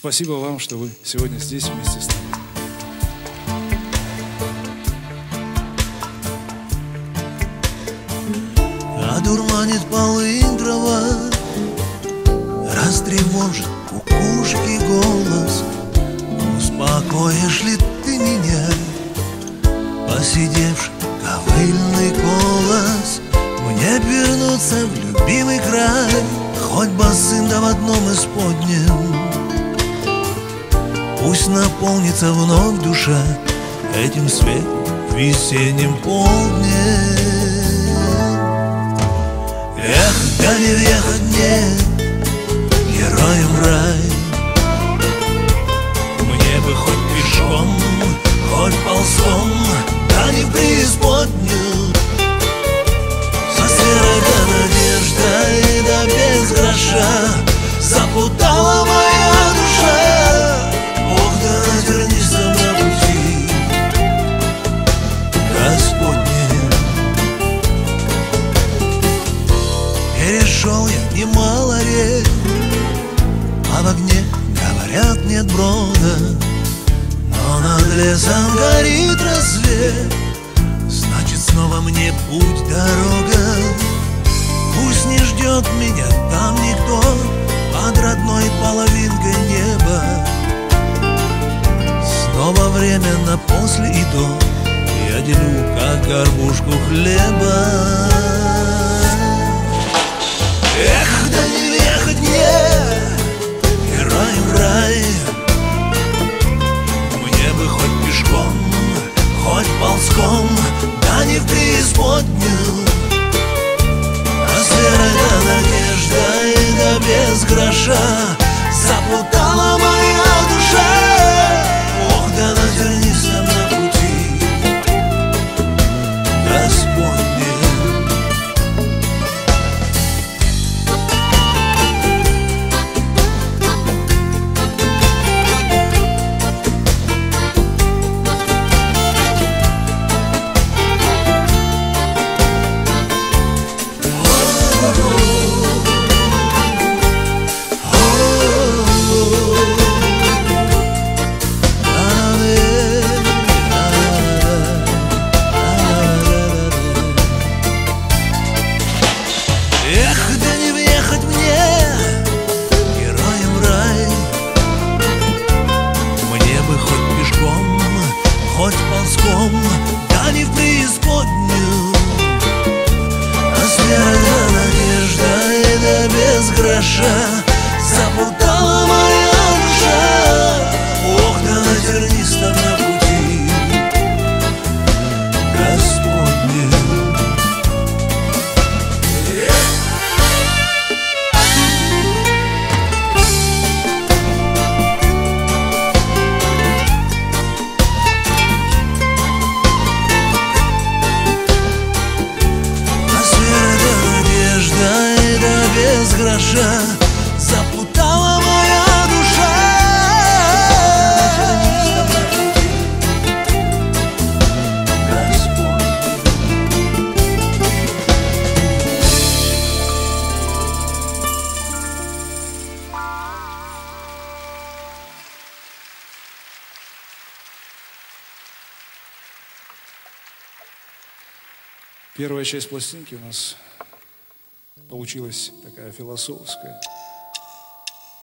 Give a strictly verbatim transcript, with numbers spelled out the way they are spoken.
Спасибо вам, что вы сегодня здесь вместе с нами. Одурманит полынь трава, растревожит кукушки голос. Успокоишь ли ты меня, посидевший ковыльный колос? Мне вернуться в любимый край, хоть босым да в одном исподнем. Пусть наполнится вновь душа этим светом в весеннем полдне. Эх, да не въехать мне героем в рай. Мне бы хоть пешком, хоть ползком, да не в преисподнюю. Со серой да надеждой, да без гроша запутала моя душа. Ох, да вернись на пути Господне. Перешел я немало рек, а в огне, говорят, нет брода. Но над лесом горит рассвет, значит, снова мне путь дорога. Пусть не ждет меня там никто под родной половинкой неба. Снова временно после и до я делю, как горбушку хлеба. Эх, да не въехать мне героем в рай. Мне бы хоть пешком, хоть ползком, да не в преисподнюю. А с верой да надеждой, да без гроша запутала моя душа. Ох, да навернись нам на пути Господне. Эх, да не въехать мне героем в рай. Мне бы хоть пешком, хоть ползком, да не в преисподнюю. А с верой да надеждой, да без гроша запутала моя душа. Ох, да натернись там на пути Господне. Без гроша запутала моя душа. Первая часть пластинки у нас получилась такая философская.